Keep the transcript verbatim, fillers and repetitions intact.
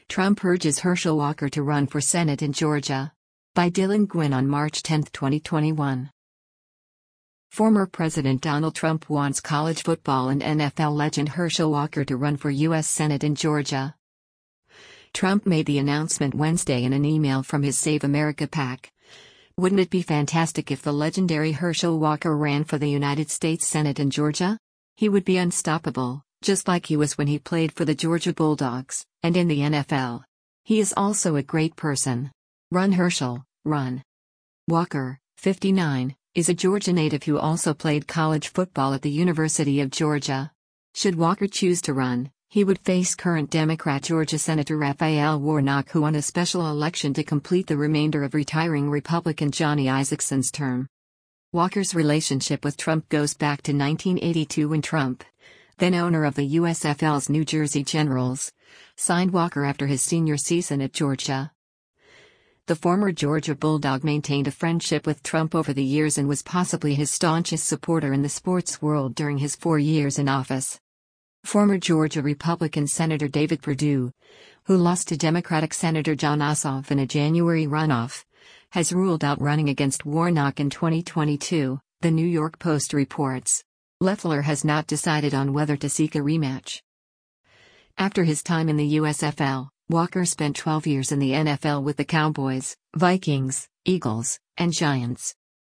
Trump urges Herschel Walker to run for Senate in Georgia. By Dylan Gwynn on March tenth, twenty twenty-one. Former President Donald Trump wants college football and N F L legend Herschel Walker to run for U S Senate in Georgia. Trump made the announcement Wednesday in an email from his Save America PAC. Wouldn't it be fantastic if the legendary Herschel Walker ran for the United States Senate in Georgia? He would be unstoppable, just like he was when he played for the Georgia Bulldogs, and in the N F L. He is also a great person. Run Herschel, run. Walker, fifty-nine, is a Georgia native who also played college football at the University of Georgia. Should Walker choose to run, he would face current Democrat Georgia Senator Raphael Warnock, who won a special election to complete the remainder of retiring Republican Johnny Isakson's term. Walker's relationship with Trump goes back to nineteen eighty-two when Trump, then owner of the U S F L's New Jersey Generals, signed Walker after his senior season at Georgia. The former Georgia Bulldog maintained a friendship with Trump over the years and was possibly his staunchest supporter in the sports world during his four years in office. Former Georgia Republican Senator David Perdue, who lost to Democratic Senator Jon Ossoff in a January runoff, has ruled out running against Warnock in twenty twenty-two, the New York Post reports. Loeffler has not decided on whether to seek a rematch. After his time in the U S F L, Walker spent twelve years in the N F L with the Cowboys, Vikings, Eagles, and Giants.